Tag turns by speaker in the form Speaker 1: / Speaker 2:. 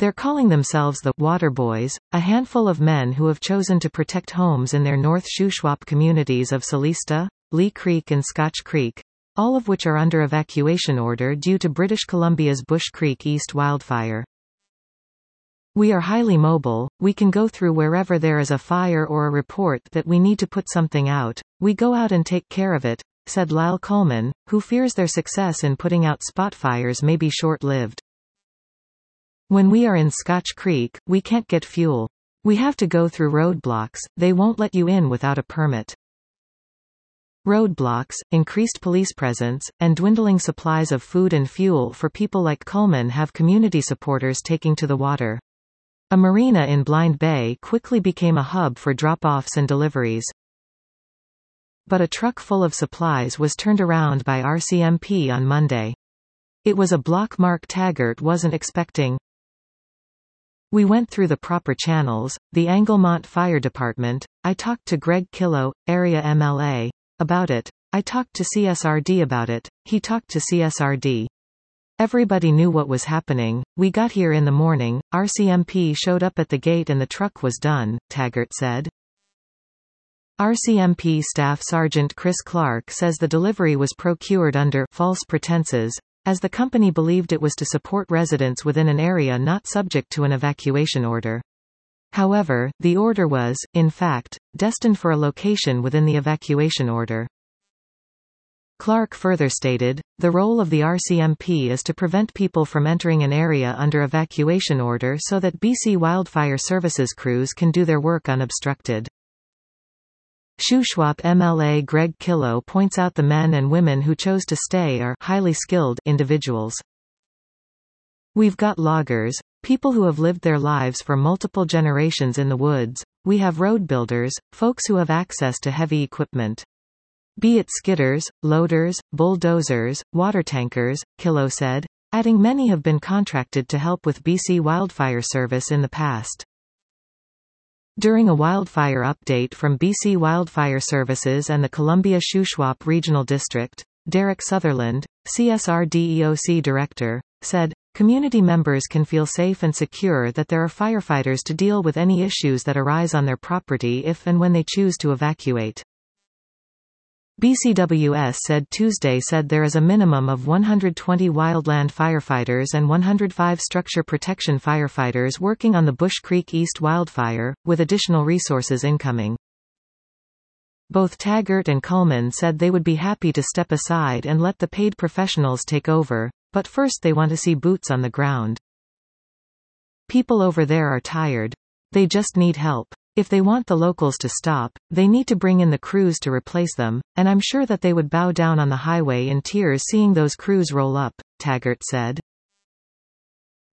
Speaker 1: They're calling themselves the Water Boys, a handful of men who have chosen to protect homes in their North Shuswap communities of Salista, Lee Creek and Scotch Creek, all of which are under evacuation order due to British Columbia's Bush Creek East wildfire. We are highly mobile, we can go through wherever there is a fire or a report that we need to put something out, we go out and take care of it, said Lyle Coleman, who fears their success in putting out spot fires may be short-lived. When we are in Scotch Creek, we can't get fuel. We have to go through roadblocks, they won't let you in without a permit. Roadblocks, increased police presence, and dwindling supplies of food and fuel for people like Coleman have community supporters taking to the water. A marina in Blind Bay quickly became a hub for drop-offs and deliveries. But a truck full of supplies was turned around by RCMP on Monday. It was a block Mark Taggart wasn't expecting. We went through the proper channels, the Anglemont Fire Department, I talked to Greg Killow, area MLA, about it, I talked to CSRD about it, he talked to CSRD. Everybody knew what was happening, we got here in the morning, RCMP showed up at the gate and the truck was done, Taggart said. RCMP Staff Sergeant Chris Clark says the delivery was procured under false pretenses, as the company believed it was to support residents within an area not subject to an evacuation order. However, the order was, in fact, destined for a location within the evacuation order. Clark further stated, the role of the RCMP is to prevent people from entering an area under evacuation order so that BC Wildfire Services crews can do their work unobstructed. Shuswap MLA Greg Killow points out the men and women who chose to stay are highly skilled individuals. We've got loggers, people who have lived their lives for multiple generations in the woods, we have road builders, folks who have access to heavy equipment. Be it skidders, loaders, bulldozers, water tankers, Killow said, adding many have been contracted to help with BC Wildfire Service in the past. During a wildfire update from BC Wildfire Services and the Columbia Shuswap Regional District, Derek Sutherland, CSRD EOC Director, said, community members can feel safe and secure that there are firefighters to deal with any issues that arise on their property if and when they choose to evacuate. BCWS said Tuesday there is a minimum of 120 wildland firefighters and 105 structure protection firefighters working on the Bush Creek East wildfire, with additional resources incoming. Both Taggart and Coleman said they would be happy to step aside and let the paid professionals take over, but first they want to see boots on the ground. People over there are tired. They just need help. If they want the locals to stop, they need to bring in the crews to replace them, and I'm sure that they would bow down on the highway in tears seeing those crews roll up, Taggart said.